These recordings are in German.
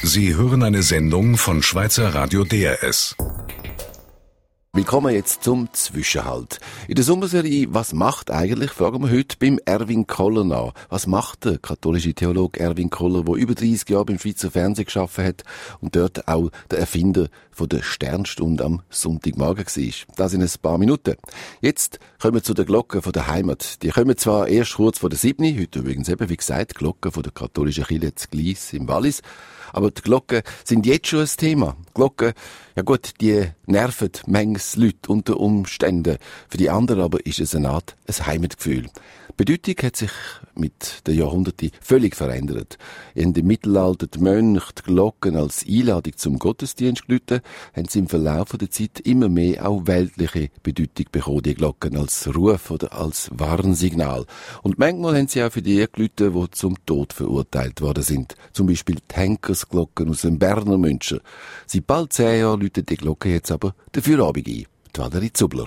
Sie hören eine Sendung von Schweizer Radio DRS. Willkommen jetzt zum Zwischenhalt. In der Sommerserie «Was macht eigentlich?» fragen wir heute beim Erwin Koller nach. Was macht der katholische Theologe Erwin Koller, der über 30 Jahre beim Schweizer Fernsehen gearbeitet hat und dort auch der Erfinder von der Sternstunde am Sonntagmorgen war. Das in ein paar Minuten. Jetzt kommen wir zu den Glocken von der Heimat. Die kommen zwar erst kurz vor der 7, heute übrigens eben, wie gesagt, Glocken von der katholischen Kirche zu Gleis im Wallis. Aber die Glocken sind jetzt schon ein Thema. Die Glocken, ja gut, die nerven manches Leute unter Umständen. Für die anderen aber ist es eine Art ein Heimatgefühl. Die Bedeutung hat sich mit den Jahrhunderten völlig verändert. In dem Mittelalter die Mönche die Glocken als Einladung zum Gottesdienst geläutet, haben sie im Verlauf der Zeit immer mehr auch weltliche Bedeutung bekommen, die Glocken als Ruf oder als Warnsignal. Und manchmal haben sie auch für die geläutet, die zum Tod verurteilt worden sind. Zum Beispiel die Henkersglocken aus dem Berner Münster. Seit bald 10 Jahren läutet die Glocke jetzt aber der Feierabend ein. Die Valerie Zubler.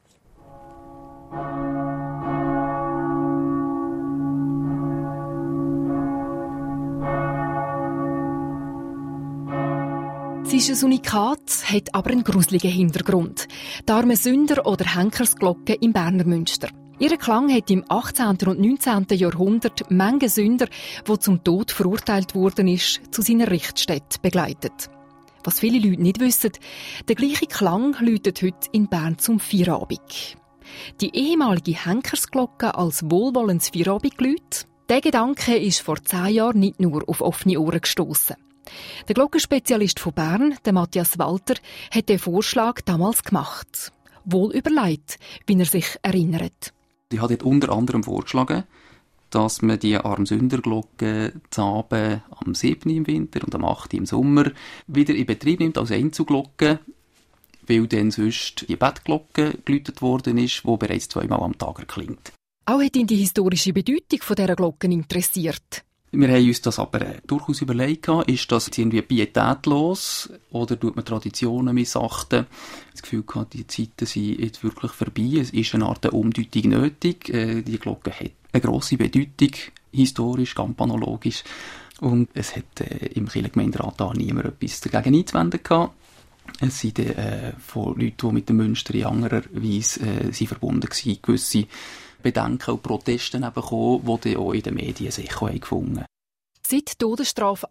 Sie ist ein Unikat, hat aber einen gruseligen Hintergrund. Die Armensünder- oder Henkersglocke im Berner Münster. Ihr Klang hat im 18. und 19. Jahrhundert Menge Sünder, die zum Tod verurteilt worden ist, zu seiner Richtstätte begleitet. Was viele Leute nicht wissen, der gleiche Klang läutet heute in Bern zum Feierabend. Die ehemalige Henkersglocke als wohlwollendes Feierabendgeläut, der Gedanke ist vor 10 Jahren nicht nur auf offene Ohren gestossen. Der Glockenspezialist von Bern, der Matthias Walter, hat den Vorschlag damals gemacht. Wohl überlegt, wie er sich erinnert. Ich habe dort unter anderem vorgeschlagen, dass man die Armsünderglocke zusammen am 7. im Winter und am 8. im Sommer wieder in Betrieb nimmt als Einzelglocke, weil dann sonst die Bettglocke geläutet worden ist, die bereits 2-mal am Tag erklingt. Auch hat ihn die historische Bedeutung dieser Glocken interessiert. Wir haben uns das aber durchaus überlegt, ist das irgendwie pietätlos oder tut man Traditionen missachten? Das Gefühl gehabt, die Zeiten sind jetzt wirklich vorbei. Es ist eine Art Umdeutung nötig. Die Glocke hat eine grosse Bedeutung, historisch, campanologisch. Und es hat im Kirchengemeinderat da niemand etwas dagegen einzuwenden gehabt. Es sind von Leuten, die mit dem Münster in anderer Weise verbunden waren, gewisse Bedenken und Proteste bekommen, die dann auch in den Medien sich gefunden haben. Seit die Todesstrafe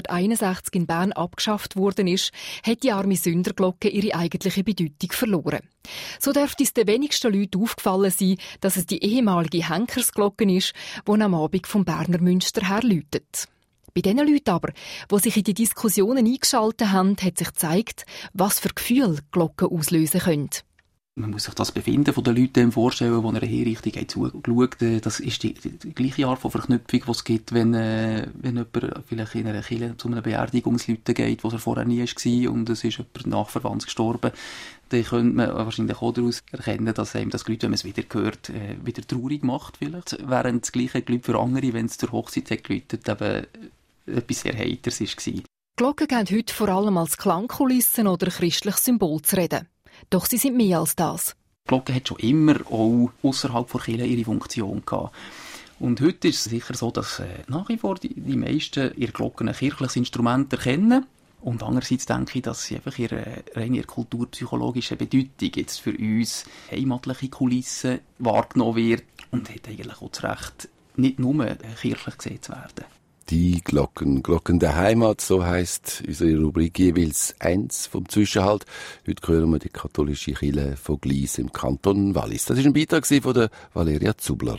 1861 in Bern abgeschafft worden ist, hat die Armensünderglocke ihre eigentliche Bedeutung verloren. So dürfte es den wenigsten Leuten aufgefallen sein, dass es die ehemalige Henkersglocke ist, die am Abend vom Berner Münster her läutet. Bei den Leuten aber, die sich in die Diskussionen eingeschaltet haben, hat sich gezeigt, was für Gefühle Glocken auslösen können. Man muss sich das Befinden von den Leuten vorstellen, die einer Hinrichtung zugeschaut haben. Das ist die gleiche Art von Verknüpfung, die es gibt, wenn jemand vielleicht in einer Kirche zu einem Beerdigungsleuten geht, wo er vorher nie war und es ist jemand nachverwandt gestorben. Dann könnte man wahrscheinlich auch daraus erkennen, dass einem das Geläut, wenn man es wieder hört, wieder traurig macht vielleicht. Während das gleiche Geläut für andere, wenn es zur Hochzeit hat geläutet, eben etwas sehr Heiteres war. Glocken gehen heute vor allem als Klangkulissen oder christliches Symbol zu reden. Doch sie sind mehr als das. Die Glocke hat schon immer auch ausserhalb der Kirche ihre Funktion gehabt. Und heute ist es sicher so, dass nach wie vor die meisten ihre Glocken ein kirchliches Instrument erkennen. Und andererseits denke ich, dass sie einfach ihre reine kulturpsychologische Bedeutung jetzt für uns heimatliche Kulissen wahrgenommen wird und hat eigentlich auch das Recht, nicht nur kirchlich gesehen zu werden. Die Glocken, Glocken der Heimat, so heisst unsere Rubrik jeweils 1 vom Zwischenhalt. Heute hören wir die katholische Kirche von Gleis im Kanton Wallis. Das war ein Beitrag von der Valeria Zubler.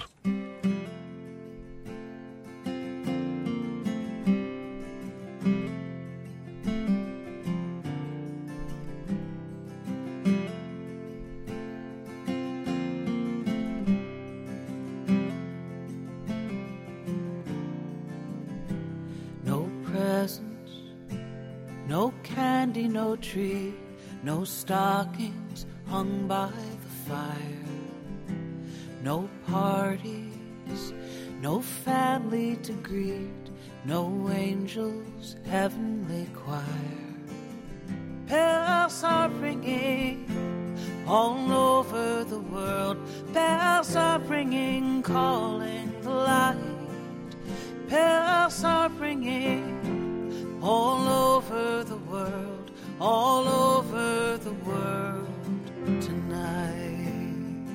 No candy, no tree, no stockings hung by the fire. No parties, no family to greet, no angels, heavenly choir. Bells are ringing all over the world. Bells are ringing, calling the light. Bells are ringing all all over the world tonight.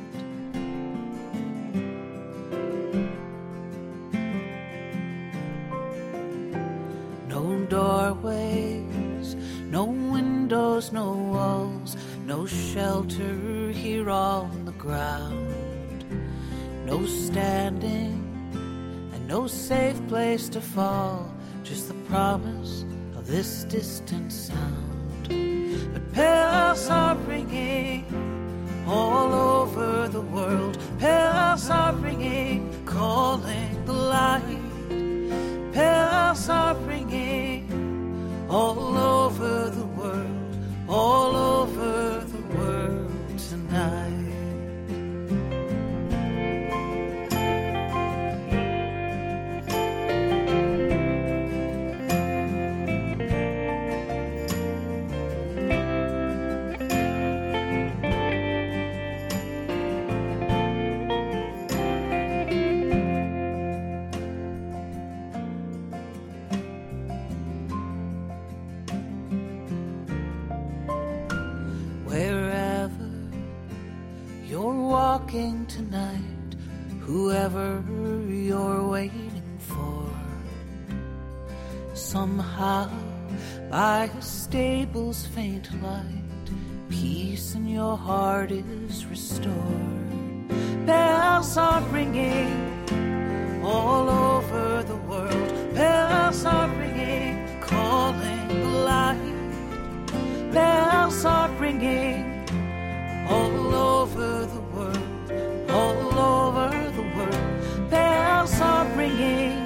No doorways, no windows, no walls, no shelter here on the ground, no standing and no safe place to fall, just the promise of this distant sound. But bells are ringing all over the world, bells are ringing, calling the light. Bells are ringing all over the world, all over the world tonight. Tonight, whoever you're waiting for, somehow by a stable's faint light, peace in your heart is restored. Bells are ringing all over the world, bells are ringing, calling the light. Bells are ringing all over the world, all over the world. Bells are ringing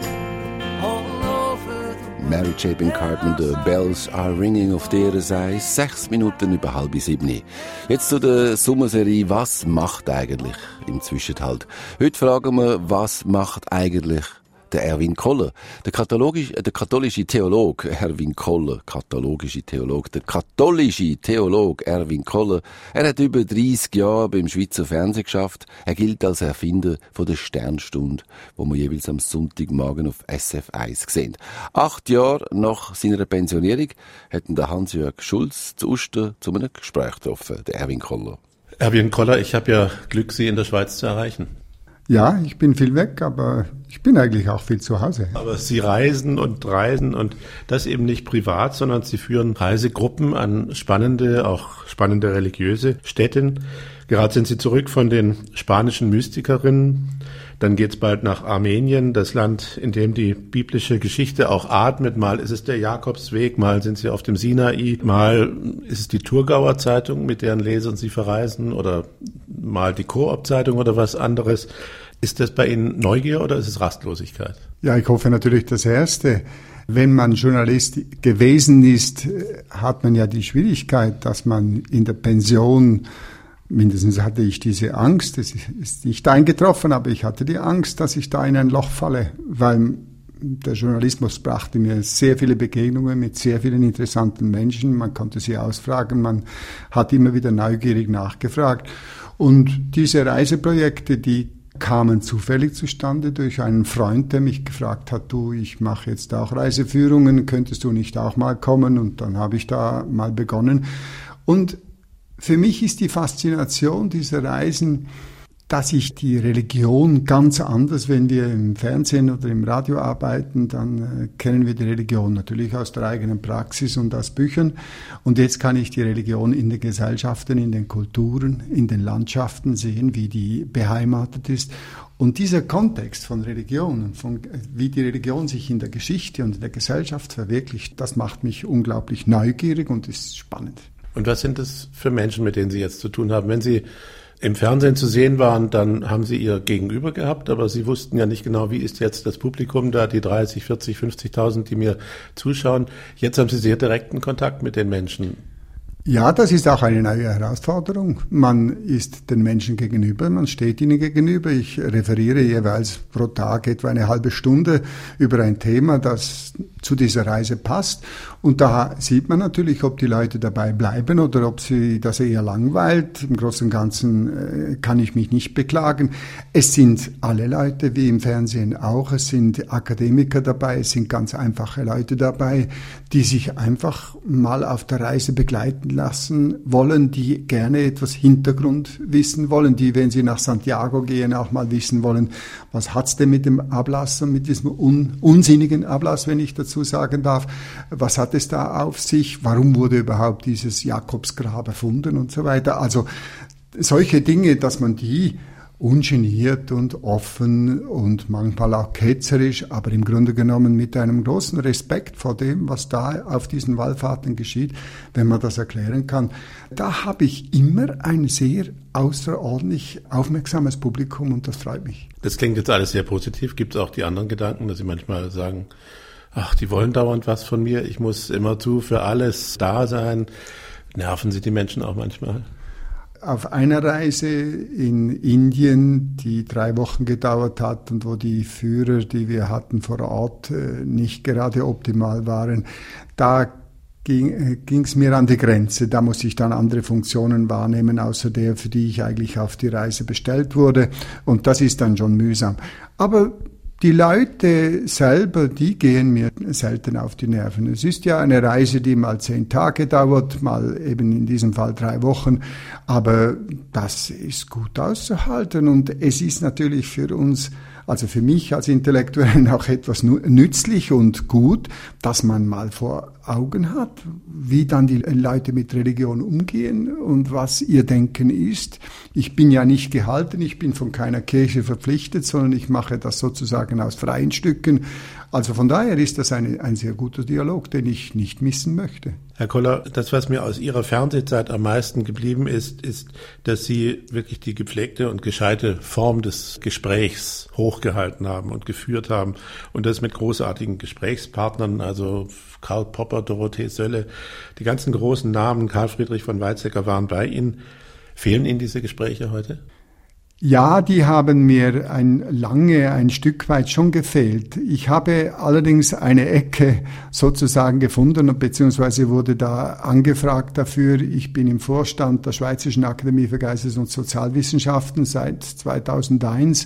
all over the world. Mary Chapin Carpenter, Bells are ringing auf DRS1, 6 Minuten über 6:30. Jetzt zu der Sommerserie «Was macht eigentlich?» im Zwischenhalt. Heute fragen wir, was macht eigentlich der Erwin Koller, der katholische Theolog Erwin Koller, der katholische Theolog Erwin Koller. Er hat über 30 Jahre beim Schweizer Fernsehen geschafft. Er gilt als Erfinder von der Sternstunde, wo wir jeweils am Sonntagmorgen auf SF1 sehen. 8 Jahre nach seiner Pensionierung hätten der Hans-Jörg Schulz zu Uster zu einem Gespräch getroffen, der Erwin Koller. Erwin Koller, ich habe ja Glück, Sie in der Schweiz zu erreichen. Ja, ich bin viel weg, aber ich bin eigentlich auch viel zu Hause. Aber Sie reisen und das eben nicht privat, sondern Sie führen Reisegruppen an spannende religiöse Stätten. Gerade sind Sie zurück von den spanischen Mystikerinnen. Dann geht's bald nach Armenien, das Land, in dem die biblische Geschichte auch atmet. Mal ist es der Jakobsweg, mal sind Sie auf dem Sinai, mal ist es die Thurgauer Zeitung, mit deren Lesern Sie verreisen, oder mal die Coop-Zeitung oder was anderes. Ist das bei Ihnen Neugier oder ist es Rastlosigkeit? Ja, ich hoffe natürlich das Erste. Wenn man Journalist gewesen ist, hat man ja die Schwierigkeit, dass man in der Pension, mindestens hatte ich diese Angst, es ist nicht eingetroffen, aber ich hatte die Angst, dass ich da in ein Loch falle, weil der Journalismus brachte mir sehr viele Begegnungen mit sehr vielen interessanten Menschen, man konnte sie ausfragen, man hat immer wieder neugierig nachgefragt. Und diese Reiseprojekte, die kamen zufällig zustande durch einen Freund, der mich gefragt hat, du, ich mache jetzt auch Reiseführungen, könntest du nicht auch mal kommen? Und dann habe ich da mal begonnen. Und für mich ist die Faszination dieser Reisen, dass ich die Religion ganz anders, wenn wir im Fernsehen oder im Radio arbeiten, dann kennen wir die Religion natürlich aus der eigenen Praxis und aus Büchern. Und jetzt kann ich die Religion in den Gesellschaften, in den Kulturen, in den Landschaften sehen, wie die beheimatet ist. Und dieser Kontext von Religion, von wie die Religion sich in der Geschichte und in der Gesellschaft verwirklicht, das macht mich unglaublich neugierig und ist spannend. Und was sind das für Menschen, mit denen Sie jetzt zu tun haben? Wenn Sie im Fernsehen zu sehen waren, dann haben Sie Ihr Gegenüber gehabt, aber Sie wussten ja nicht genau, wie ist jetzt das Publikum da, die 30, 40, 50.000, die mir zuschauen. Jetzt haben Sie sehr direkten Kontakt mit den Menschen. Ja, das ist auch eine neue Herausforderung. Man ist den Menschen gegenüber, man steht ihnen gegenüber. Ich referiere jeweils pro Tag etwa eine halbe Stunde über ein Thema, das zu dieser Reise passt. Und da sieht man natürlich, ob die Leute dabei bleiben oder ob sie das eher langweilt. Im Großen und Ganzen kann ich mich nicht beklagen. Es sind alle Leute, wie im Fernsehen auch. Es sind Akademiker dabei, es sind ganz einfache Leute dabei, die sich einfach mal auf der Reise begleiten lassen wollen, die gerne etwas Hintergrund wissen wollen, die, wenn sie nach Santiago gehen, auch mal wissen wollen, was hat's denn mit dem Ablass und mit diesem unsinnigen Ablass, wenn ich dazu sagen darf, was hat es da auf sich, warum wurde überhaupt dieses Jakobsgrab erfunden und so weiter. Also solche Dinge, dass man die ungeniert und offen und manchmal auch ketzerisch, aber im Grunde genommen mit einem großen Respekt vor dem, was da auf diesen Wallfahrten geschieht, wenn man das erklären kann. Da habe ich immer ein sehr außerordentlich aufmerksames Publikum und das freut mich. Das klingt jetzt alles sehr positiv. Gibt es auch die anderen Gedanken, dass Sie manchmal sagen, ach, die wollen dauernd was von mir, ich muss immerzu für alles da sein. Nerven Sie die Menschen auch manchmal? Auf einer Reise in Indien, die 3 Wochen gedauert hat und wo die Führer, die wir hatten vor Ort, nicht gerade optimal waren, da ging es mir an die Grenze. Da musste ich dann andere Funktionen wahrnehmen, außer der, für die ich eigentlich auf die Reise bestellt wurde. Und das ist dann schon mühsam. Aber die Leute selber, die gehen mir selten auf die Nerven. Es ist ja eine Reise, die mal 10 Tage dauert, mal eben in diesem Fall 3 Wochen. Aber das ist gut auszuhalten und es ist natürlich für uns, also für mich als Intellektuellen auch etwas nützlich und gut, dass man mal vor Augen hat, wie dann die Leute mit Religion umgehen und was ihr Denken ist. Ich bin ja nicht gehalten, ich bin von keiner Kirche verpflichtet, sondern ich mache das sozusagen aus freien Stücken. Also von daher ist das ein sehr guter Dialog, den ich nicht missen möchte. Herr Koller, das, was mir aus Ihrer Fernsehzeit am meisten geblieben ist, dass Sie wirklich die gepflegte und gescheite Form des Gesprächs hochgehalten haben und geführt haben und das mit großartigen Gesprächspartnern, also Karl Popper, Dorothee Sölle, die ganzen großen Namen, Karl Friedrich von Weizsäcker waren bei Ihnen. Fehlen Ihnen diese Gespräche heute? Ja, die haben mir ein Stück weit schon gefehlt. Ich habe allerdings eine Ecke sozusagen gefunden, beziehungsweise wurde da angefragt dafür. Ich bin im Vorstand der Schweizerischen Akademie für Geistes- und Sozialwissenschaften seit 2001.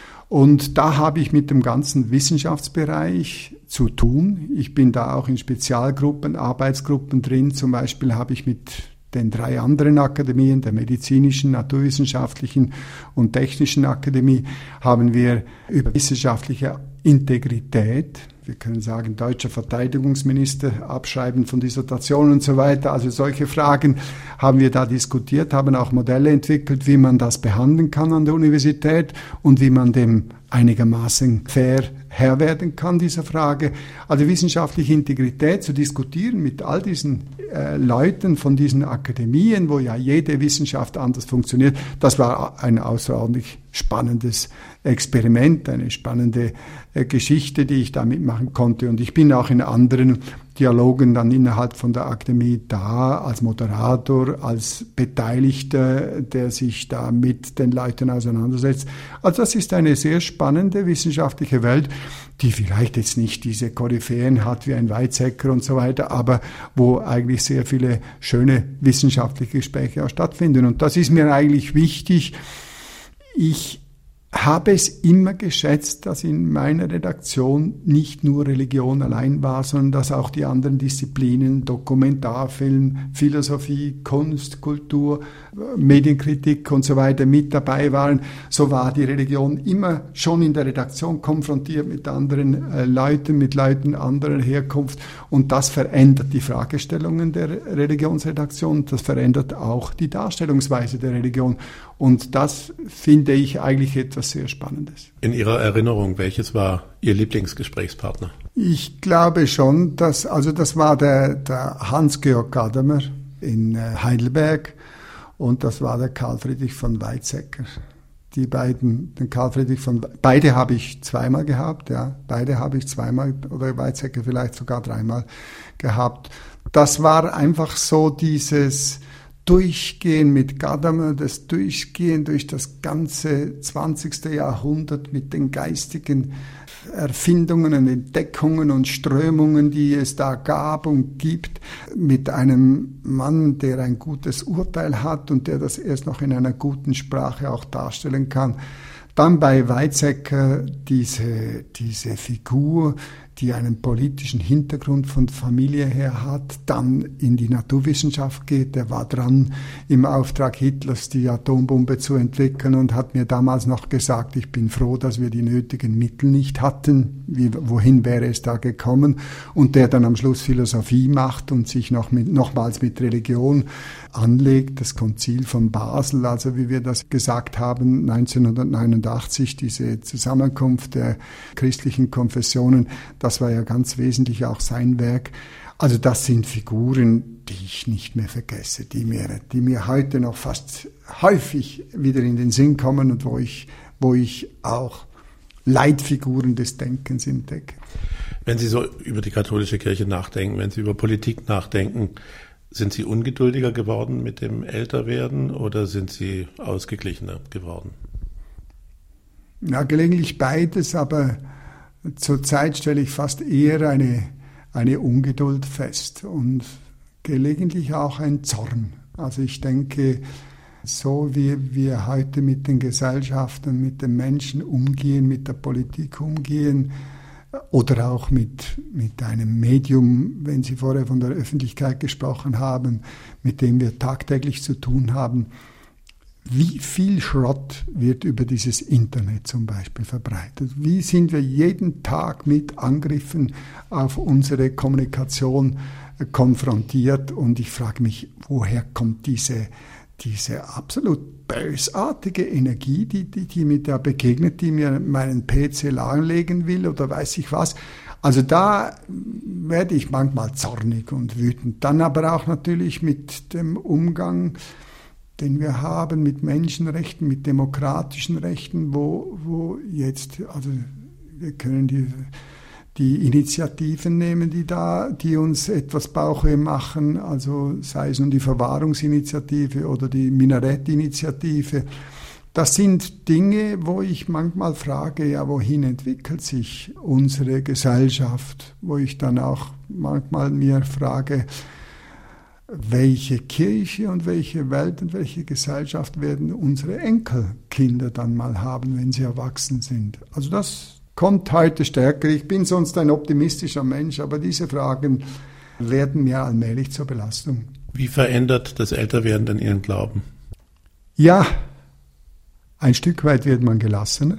Und da habe ich mit dem ganzen Wissenschaftsbereich zu tun. Ich bin da auch in Spezialgruppen, Arbeitsgruppen drin. Zum Beispiel habe ich mit den 3 anderen Akademien, der medizinischen, naturwissenschaftlichen und technischen Akademie, haben wir über wissenschaftliche Integrität, wir können sagen, deutscher Verteidigungsminister, Abschreiben von Dissertationen und so weiter, also solche Fragen haben wir da diskutiert, haben auch Modelle entwickelt, wie man das behandeln kann an der Universität und wie man dem einigermaßen fair Herr werden kann, dieser Frage. Also wissenschaftliche Integrität zu diskutieren mit all diesen Leuten von diesen Akademien, wo ja jede Wissenschaft anders funktioniert, das war ein außerordentlich spannendes Experiment, eine spannende Geschichte, die ich da mitmachen konnte. Und ich bin auch in anderen Dialogen dann innerhalb von der Akademie da, als Moderator, als Beteiligter, der sich da mit den Leuten auseinandersetzt. Also das ist eine sehr spannende wissenschaftliche Welt, die vielleicht jetzt nicht diese Koryphäen hat wie ein Weizsäcker und so weiter, aber wo eigentlich sehr viele schöne wissenschaftliche Gespräche auch stattfinden. Und das ist mir eigentlich wichtig. Ich habe es immer geschätzt, dass in meiner Redaktion nicht nur Religion allein war, sondern dass auch die anderen Disziplinen, Dokumentarfilm, Philosophie, Kunst, Kultur, Medienkritik und so weiter mit dabei waren. So war die Religion immer schon in der Redaktion konfrontiert mit anderen Leuten, mit Leuten anderer Herkunft. Und das verändert die Fragestellungen der Religionsredaktion, das verändert auch die Darstellungsweise der Religion. Und das finde ich eigentlich etwas sehr Spannendes. In Ihrer Erinnerung, welches war Ihr Lieblingsgesprächspartner? Ich glaube schon, das war der Hans-Georg Gadamer in Heidelberg und das war der Karl Friedrich von Weizsäcker. die beiden, den Karl Friedrich beide habe ich zweimal gehabt, ja, beide habe ich zweimal oder Weizsäcker vielleicht sogar dreimal gehabt. Das war einfach so dieses Durchgehen mit Gadamer, das Durchgehen durch das ganze 20. Jahrhundert mit den geistigen Erfindungen und Entdeckungen und Strömungen, die es da gab und gibt, mit einem Mann, der ein gutes Urteil hat und der das erst noch in einer guten Sprache auch darstellen kann. Dann bei Weizsäcker diese Figur, die einen politischen Hintergrund von Familie her hat, dann in die Naturwissenschaft geht. Der war dran, im Auftrag Hitlers die Atombombe zu entwickeln und hat mir damals noch gesagt, ich bin froh, dass wir die nötigen Mittel nicht hatten. Wohin wäre es da gekommen? Und der dann am Schluss Philosophie macht und sich nochmals mit Religion anlegt. Das Konzil von Basel, also wie wir das gesagt haben, 1989, diese Zusammenkunft der christlichen Konfessionen, das war ja ganz wesentlich auch sein Werk. Also das sind Figuren, die ich nicht mehr vergesse, die mir heute noch fast häufig wieder in den Sinn kommen und wo ich auch Leitfiguren des Denkens entdecke. Wenn Sie so über die katholische Kirche nachdenken, wenn Sie über Politik nachdenken, sind Sie ungeduldiger geworden mit dem Älterwerden oder sind Sie ausgeglichener geworden? Ja, gelegentlich beides, aber zurzeit stelle ich fast eher eine Ungeduld fest und gelegentlich auch ein Zorn. Also ich denke, so wie wir heute mit den Gesellschaften, mit den Menschen umgehen, mit der Politik umgehen, oder auch mit einem Medium, wenn Sie vorher von der Öffentlichkeit gesprochen haben, mit dem wir tagtäglich zu tun haben. Wie viel Schrott wird über dieses Internet zum Beispiel verbreitet? Wie sind wir jeden Tag mit Angriffen auf unsere Kommunikation konfrontiert? Und ich frage mich, woher kommt diese absolut bösartige Energie, die mir da begegnet, die mir meinen PC lahmlegen will oder weiß ich was. Also da werde ich manchmal zornig und wütend. Dann aber auch natürlich mit dem Umgang, den wir haben mit Menschenrechten, mit demokratischen Rechten, wo jetzt, also wir können die Initiativen nehmen, die uns etwas Bauchweh machen, also sei es nun die Verwahrungsinitiative oder die Minarettinitiative. Das sind Dinge, wo ich manchmal frage, ja, wohin entwickelt sich unsere Gesellschaft? Wo ich dann auch manchmal mir frage, welche Kirche und welche Welt und welche Gesellschaft werden unsere Enkelkinder dann mal haben, wenn sie erwachsen sind? Also das kommt heute stärker. Ich bin sonst ein optimistischer Mensch, aber diese Fragen werden mir allmählich zur Belastung. Wie verändert das Älterwerden denn Ihren Glauben? Ja, ein Stück weit wird man gelassener.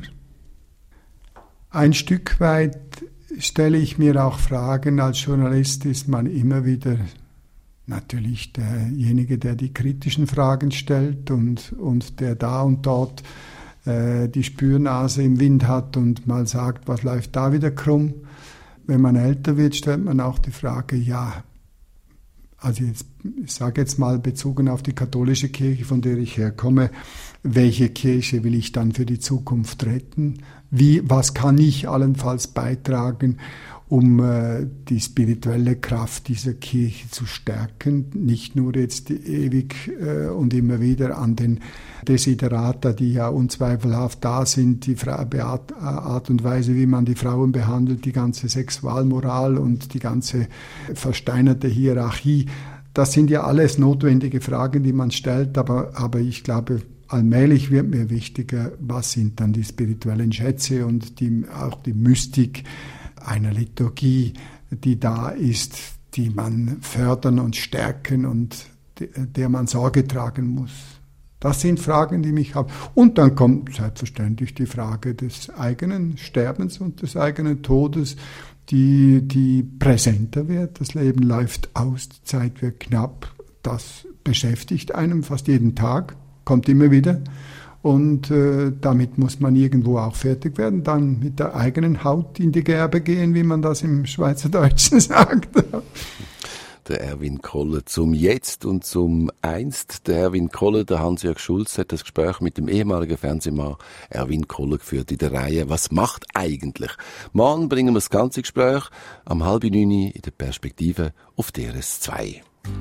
Ein Stück weit stelle ich mir auch Fragen. Als Journalist ist man immer wieder natürlich derjenige, der die kritischen Fragen stellt und der da und dort die Spürnase im Wind hat und mal sagt, was läuft da wieder krumm. Wenn man älter wird, stellt man auch die Frage, ja, also ich sage jetzt mal bezogen auf die katholische Kirche, von der ich herkomme, welche Kirche will ich dann für die Zukunft retten? Was kann ich allenfalls beitragen, um die spirituelle Kraft dieser Kirche zu stärken, nicht nur jetzt ewig und immer wieder an den Desiderata, die ja unzweifelhaft da sind, die Art und Weise, wie man die Frauen behandelt, die ganze Sexualmoral und die ganze versteinerte Hierarchie. Das sind ja alles notwendige Fragen, die man stellt, aber ich glaube, allmählich wird mir wichtiger, was sind dann die spirituellen Schätze und auch die Mystik einer Liturgie, die da ist, die man fördern und stärken und der man Sorge tragen muss. Das sind Fragen, die mich haben. Und dann kommt selbstverständlich die Frage des eigenen Sterbens und des eigenen Todes, die präsenter wird. Das Leben läuft aus, die Zeit wird knapp. Das beschäftigt einem fast jeden Tag, kommt immer wieder. Und damit muss man irgendwo auch fertig werden, dann mit der eigenen Haut in die Gerbe gehen, wie man das im Schweizerdeutschen sagt. der Erwin Koller, zum Jetzt und zum Einst. Der Erwin Koller, der Hans-Jörg Schulz, hat das Gespräch mit dem ehemaligen Fernsehmann Erwin Koller geführt in der Reihe «Was macht eigentlich?». Morgen bringen wir das ganze Gespräch am 8:30 in der Perspektive auf DRS2.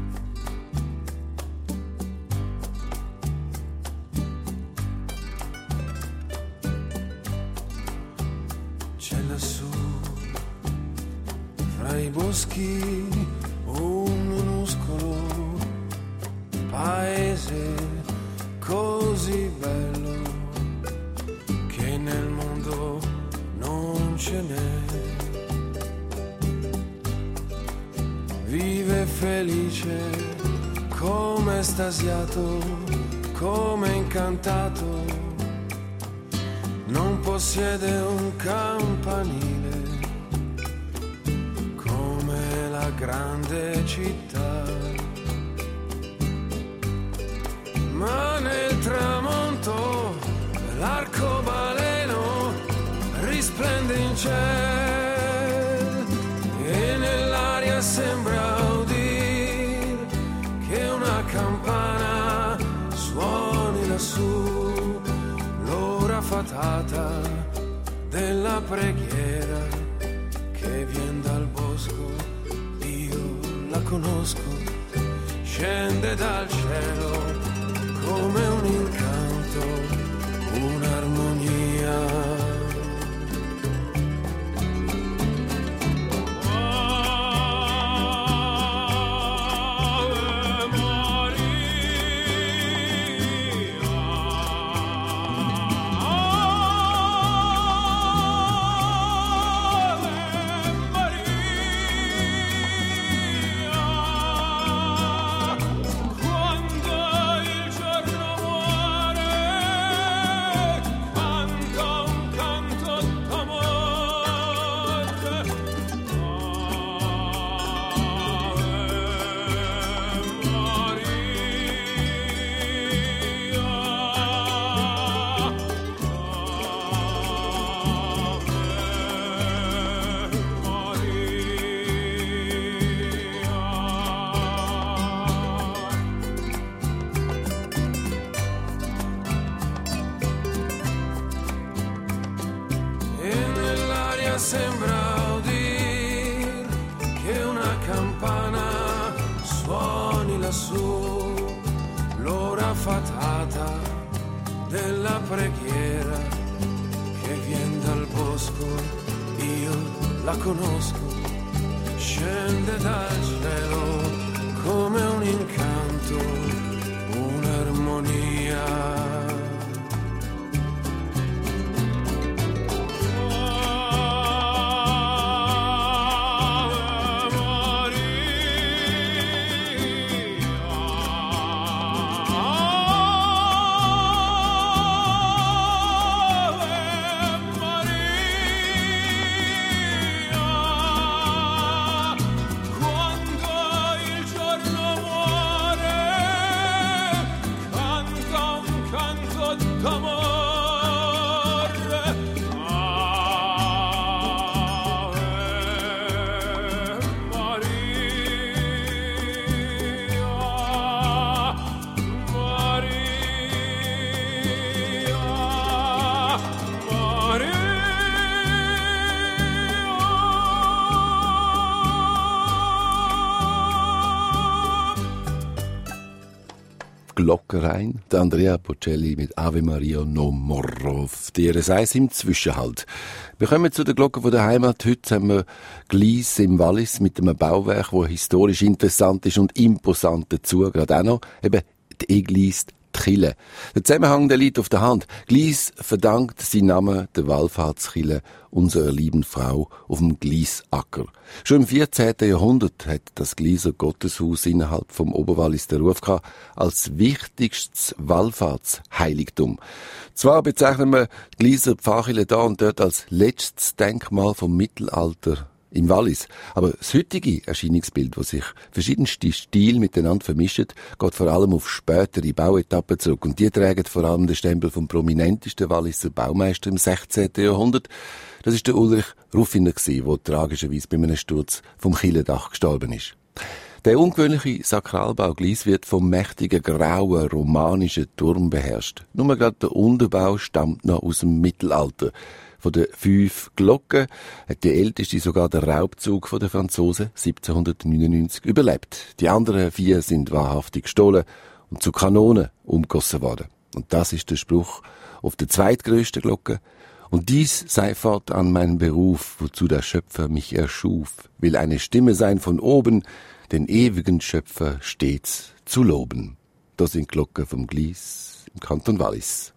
C'è lassù fra i boschi un minuscolo paese così bello che nel mondo non ce n'è. Vive felice come estasiato, come incantato, non possiede un campanile come la grande città, ma nel tramonto l'arcobaleno risplende in cielo e nell'aria sembra udir che una campana suoni lassù, l'ora fatata della preghiera che vien dal bosco, io la conosco, scende dal cielo come un incanto, un'armonia. Sembra udir che una campana suoni lassù, l'ora fatata della preghiera che vien dal bosco, io la conosco, scende dal cielo come un incanto, un'armonia. Glocke rein. Der Andrea Bocelli mit Ave Maria no Morro auf DRS1 im Zwischenhalt. Wir kommen zu der Glocke von der Heimat. Heute haben wir Gleis im Wallis mit einem Bauwerk, das historisch interessant ist und imposant dazu. Gerade auch noch eben die Eglis, die Kille. Der Zusammenhang, der liegt auf der Hand. Gleis verdankt seinen Namen der Wallfahrtskille unserer lieben Frau auf dem Gleisacker. Schon im 14. Jahrhundert hat das Gleiser Gotteshaus innerhalb vom Oberwallis den Ruf gehabt als wichtigstes Wallfahrtsheiligtum. Zwar bezeichnen wir die Gleiser Pfarrkirche da und dort als letztes Denkmal vom Mittelalter im Wallis. Aber das heutige Erscheinungsbild, das sich verschiedenste Stile miteinander vermischen, geht vor allem auf spätere Bauetappen zurück. Und die tragen vor allem den Stempel vom prominentesten Walliser Baumeister im 16. Jahrhundert. Das ist der Ulrich Ruffiner, der tragischerweise bei einem Sturz vom Kirchendach gestorben ist. Der ungewöhnliche Sakralbau Glis wird vom mächtigen grauen romanischen Turm beherrscht. Nur gerade der Unterbau stammt noch aus dem Mittelalter. Von den 5 Glocken hat die älteste sogar der Raubzug der Franzosen 1799 überlebt. Die anderen 4 sind wahrhaftig gestohlen und zu Kanonen umgegossen worden. Und das ist der Spruch auf der zweitgrößten Glocke. Und dies sei fortan mein Beruf, wozu der Schöpfer mich erschuf, will eine Stimme sein von oben, den ewigen Schöpfer stets zu loben. Das sind Glocken vom Glis im Kanton Wallis.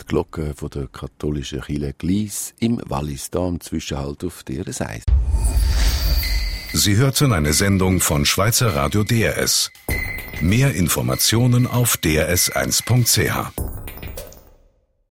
Glocke von der katholischen Kirche Glies im Wallis, da am Zwischenhalt auf DRS 1. Sie hörten eine Sendung von Schweizer Radio DRS. Mehr Informationen auf drs1.ch.